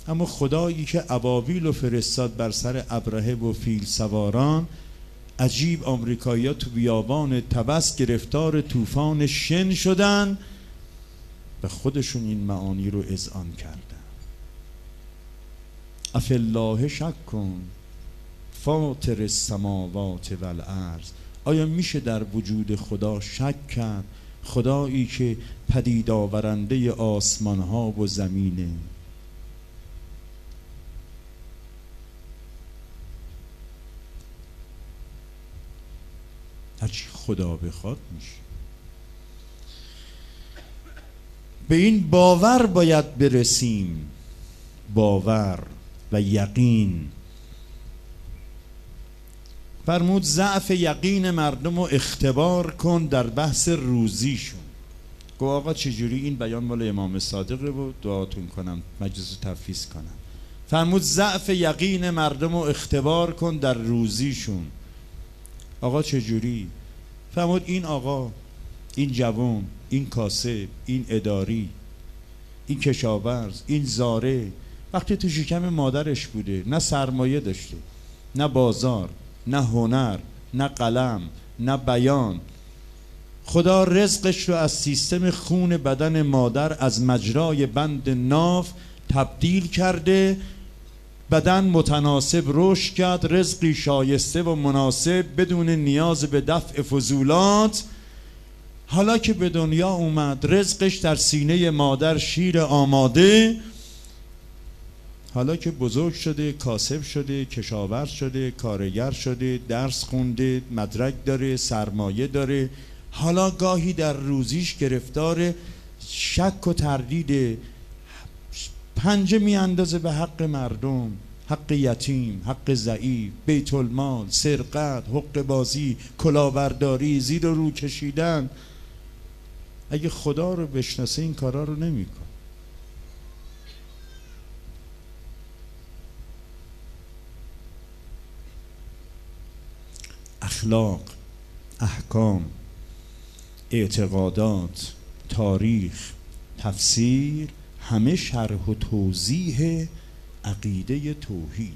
اما خدایی که ابابیل و فرستاد بر سر ابرهه و فیل سواران، عجیب آمریکایی‌ها تو بیابان طبس گرفتار طوفان شن شدن و خودشون این معانی رو اذعان کردن. افالله شک کن فاطر السماوات والارض. آیا میشه در وجود خدا شک کرد؟ خدایی که پدید آورنده آسمان ها و زمینه. هرچی خدا بخواد میشه. به این باور باید برسیم، باور و یقین. فرمود ضعف یقین مردم رو اختبار کن در بحث روزیشون. گفت آقا چجوری؟ این بیان مال امام صادقه و دعاتون کنم مجلس رو تفویض کنم. فرمود ضعف یقین مردم رو اختبار کن در روزیشون. آقا چجوری؟ فرمود این آقا، این جوان، این کاسب، این اداری، این کشاورز، این زاره، وقتی تو شکم مادرش بوده نه سرمایه داشته، نه بازار، نه هنر، نه قلم، نه بیان. خدا رزقش رو از سیستم خون بدن مادر از مجرای بند ناف تبدیل کرده، بدن متناسب رشد کرد، رزقی شایسته و مناسب بدون نیاز به دفع فضولات. حالا که به دنیا اومد رزقش در سینه مادر شیر آماده، حالا که بزرگ شده، کاسب شده، کشاورز شده، کارگر شده، درس خونده، مدرک داره، سرمایه داره، حالا گاهی در روزیش گرفتار شک و تردید، پنجه می اندازه به حق مردم، حق یتیم، حق ضعیف، بیت المال، سرقت، حق بازی، کلاهبرداری، زیر و رو کشیدن. اگه خدا رو بشناسه این کارا رو نمی‌کنه. اخلاق، احکام، اعتقادات، تاریخ، تفسیر، همه شرح و توضیح عقیده توحید.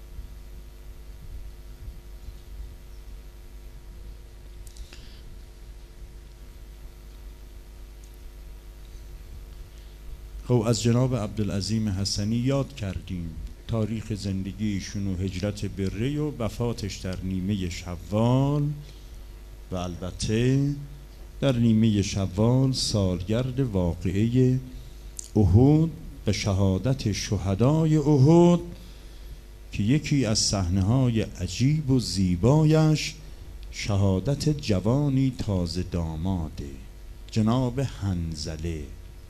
خب از جناب عبدالعظیم حسنی یاد کردیم تاریخ زندگیشون و هجرت بره و وفاتش در نیمه شوال، و البته در نیمه شوال سالگرد واقعه احد و شهادت شهدای احد که یکی از صحنه‌های عجیب و زیبایش شهادت جوانی تازه داماده، جناب حنظله.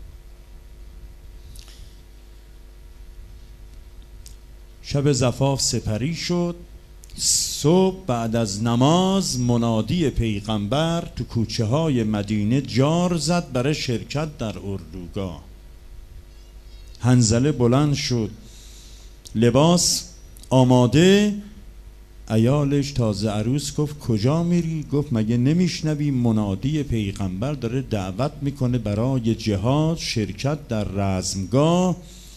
شب زفاف سپری شد. صبح بعد از نماز منادی پیغمبر تو کوچه های مدینه جار زد برای شرکت در اردوگاه. حنظله بلند شد، لباس آماده. عیالش تازه عروس گفت کجا میری؟ گفت مگه نمیشنوی منادی پیغمبر داره دعوت میکنه برای جهاد، شرکت در رزمگاه.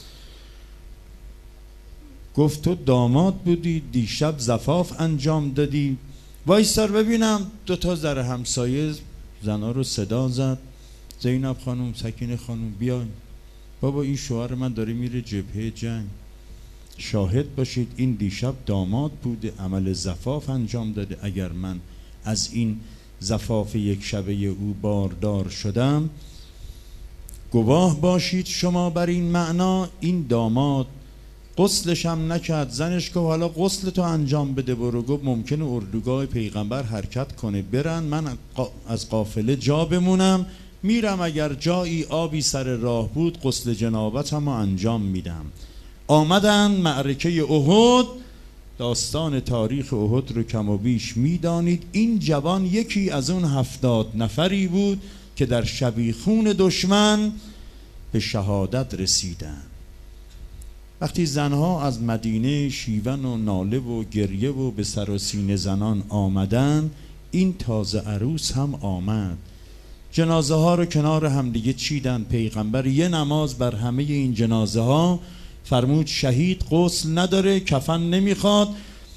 گفت تو داماد بودی دیشب زفاف انجام دادی، وایسار ببینم. دوتا زر همسایه زنا رو صدا زد، زینب خانم، سکینه خانم بیاین، بابا این شوهر من داره میره جبهه جنگ، شاهد باشید این دیشب داماد بوده، عمل زفاف انجام داده. اگر من از این زفاف یک شبه او باردار شدم گواه باشید شما بر این معنا. این داماد غسلش هم نکرد. زنش گفت حالا غسل تو انجام بده برو. گفت ممکنه اردوگاه پیغمبر حرکت کنه برن، من از قافله جا بمونم، میرم اگر جایی آبی سر راه بود غسل جنابتم انجام میدم. آمدن معرکه احد. داستان تاریخ احد رو کم و بیش میدانید. این جوان یکی از اون 70 نفری بود که در شبیخون دشمن به شهادت رسیدن. وقتی زنها از مدینه شیون و ناله و گریه و به سر و سینه زنان آمدن، این تازه عروس هم آمد. جنازه ها رو کنار همدیگه چیدن. پیغمبر یه نماز بر همه این جنازه ها فرمود شهید غسل نداره، کفن نمیخواد،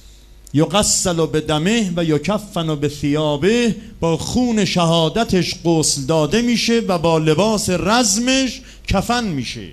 یغسل بدمه و یکفن بثیابه، با خون شهادتش غسل داده میشه و با لباس رزمش کفن میشه.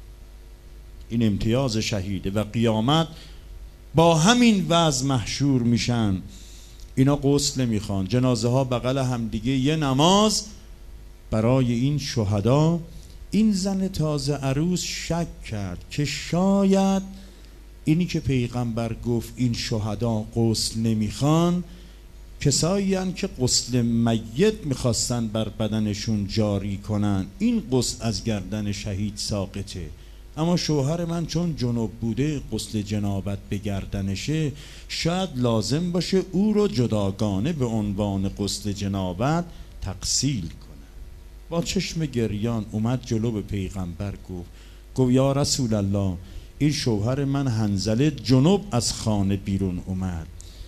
این امتیاز شهیده و قیامت با همین وضع محشور میشن. اینا غسل نمیخوان، جنازه ها بغل همدیگه یه نماز برای این شهدا. این زن تازه عروس شک کرد که شاید اینی که پیغمبر گفت این شهدا غسل نمیخوان کسایی هن که غسل میت میخواستن بر بدنشون جاری کنن، این غسل از گردن شهید ساقطه. اما شوهر من چون جنوب بوده غسل جنابت به گردنشه، شاید لازم باشه او رو جداگانه به عنوان غسل جنابت تغسیل کنه. با چشم گریان اومد جلو به پیغمبر گفت یا رسول الله، این شوهر من حنظله جنوب از خانه بیرون اومد،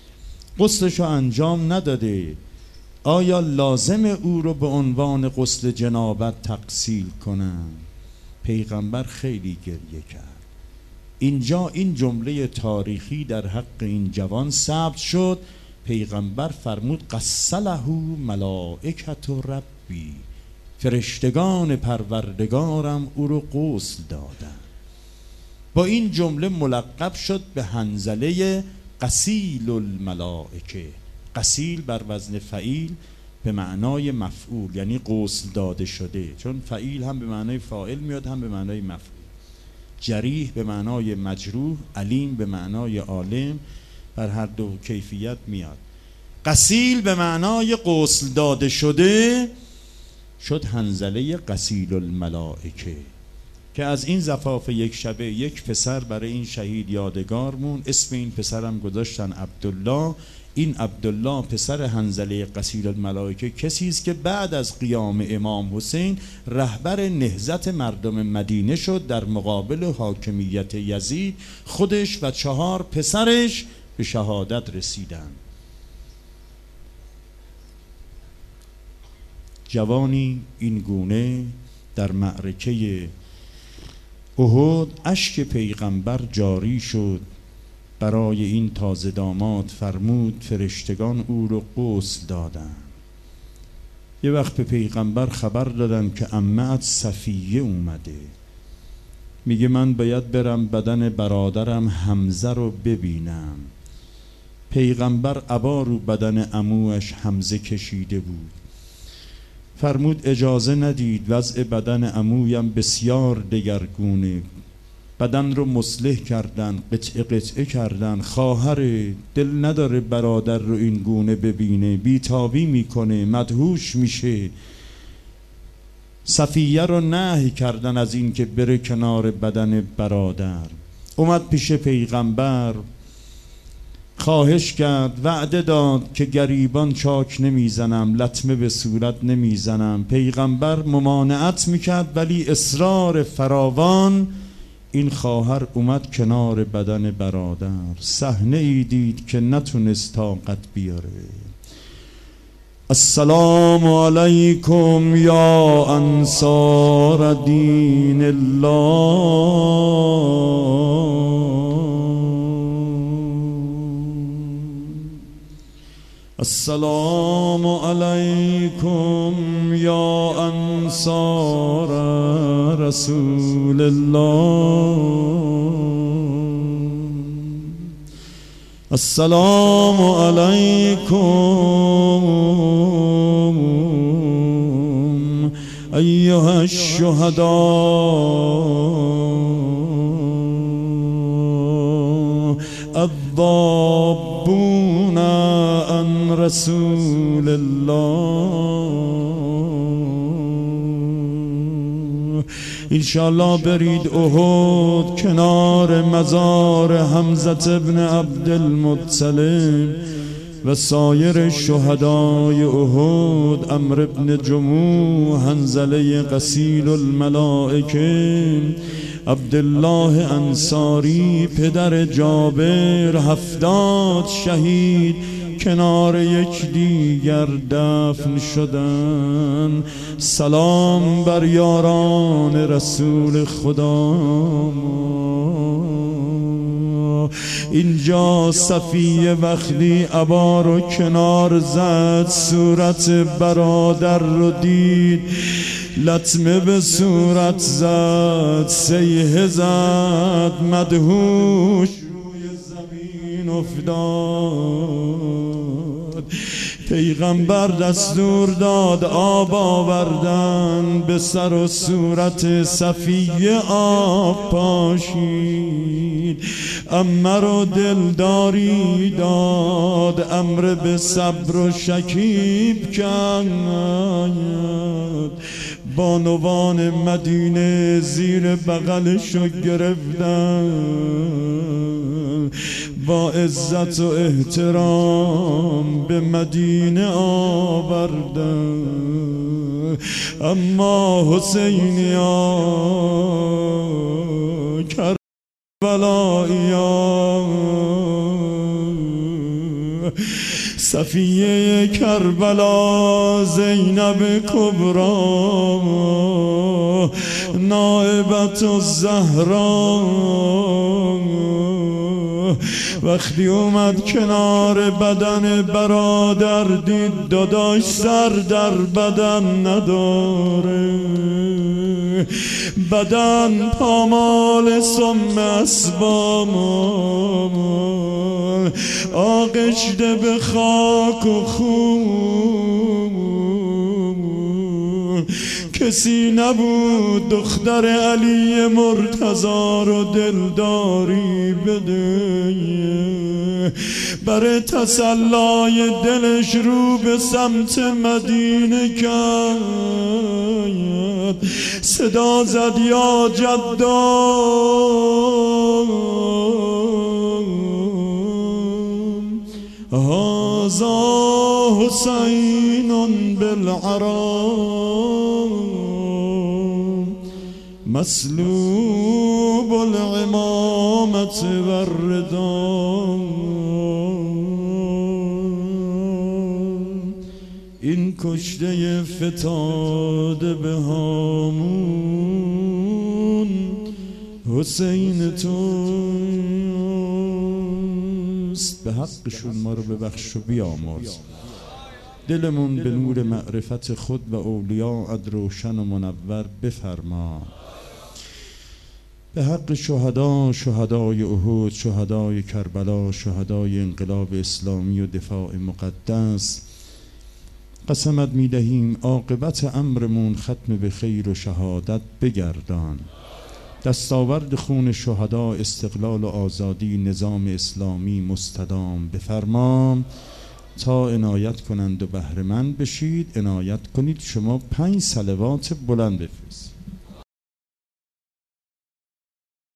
غسلشو انجام نداده، آیا لازم او رو به عنوان غسل جنابت تغسیل کنم؟ پیغمبر خیلی گریه کرد. اینجا این جمله تاریخی در حق این جوان ثبت شد. پیغمبر فرمود غسله ملائکة ربی، فرشتگان پروردگارم او رو غسل دادن. با این جمله ملقب شد به حنظله غسیل الملائکه. غسیل بر وزن فعیل به معنای مفعول، یعنی غسل داده شده، چون فعیل هم به معنای فاعل میاد هم به معنای مفعول. جریح به معنای مجروح، علیم به معنای عالم، بر هر دو کیفیت میاد. غسیل به معنای غسل داده شده شد حنظله غسیل الملائکه، که از این زفاف یک شبه یک پسر برای این شهید یادگار مون. اسم این پسرم گذاشتن عبدالله. این عبدالله پسر حنظله غسیل الملائکه کسی است که بعد از قیام امام حسین رهبر نهضت مردم مدینه شد در مقابل حاکمیت یزید. خودش و 4 پسرش به شهادت رسیدند. جوانی این گونه در معرکه احد اشک پیغمبر جاری شد. برای این تازه داماد فرمود فرشتگان او رو غسل دادن. یه وقت به پیغمبر خبر دادن که عمه‌ات صفیه اومده، میگه من باید برم بدن برادرم حمزه رو ببینم. پیغمبر عبا رو بدن عموش حمزه کشیده بود. فرمود اجازه ندید، وضع بدن عمویم بسیار دگرگونه، بدن رو مصلح کردن، قطعه قطعه کردن. خواهر دل نداره برادر رو این گونه ببینه، بیتابی میکنه، مدهوش میشه. صفیه رو نهی کردن از این که بره کنار بدن برادر. اومد پیش پیغمبر، خواهش کرد، وعده داد که گریبان چاک نمیزنم، لطمه به صورت نمیزنم. پیغمبر ممانعت میکرد ولی اصرار فراوان. این خواهر اومد کنار بدن برادر، صحنه ای دید که نتونست طاقت بیاره. السلام علیکم یا انصار دین الله، السلام علیکم یا انصار رسول الله، السلام علیکم ایها الشهداء الضابون عن رسول الله. انشاءالله برید احد کنار مزار حمزه ابن عبدالمطلب و سایر شهدای احد، عمرو ابن جموح، حنظله غسیل الملائکه، عبدالله انصاری پدر جابر، 70 شهید کنار یکدیگر دفن شدن. سلام بر یاران رسول خدا. اینجا صفیه وقتی عبا رو کنار زد، صورت برادر رو دید، لطمه به صورت زد، سیحه زد، مدهوش روی زمین افتاد. پیغمبر دستور داد آب آوردن، به سر و صورت صفیه آب پاشید. امر و دلداری داد، امر به صبر و شکیب کرد. بانوان مدینه زیر بغلشو گرفتن، با عزت و احترام به مدینه آوردن. اما حسینیا، کربلائیا، صفیه کربلا، زینب کبرا، نائبت الزهرا، وقتی اومد کنار بدن برادر، دید داداش سر در بدن نداره، بدن پامال سم اسبام، آغشته به خاک و خون. کسی نبود دختر علی مرتضی رو دلداری بده. برای تسلای دلش رو به سمت مدینه کرد، صدا زد یا جدان، هذا حسین بالعرا، مسلوب العمامة والرضا. این کشته فتاده به هامون، حسین توست. به حقشون ما رو ببخش و بیامرز، دلمون به نور معرفت خود و اولیاءت روشن و منور بفرما. به حق شهدا، شهدای احد، شهدای کربلا، شهدای انقلاب اسلامی و دفاع مقدس، قسمت میدهیم عاقبت امرمون ختم به خیر و شهادت بگردان. دستاورد خون شهدا، استقلال و آزادی نظام اسلامی مستدام بفرما. تا عنایت کنند و بهره‌مند بشید، عنایت کنید شما 5 صلوات بلند بفرستید.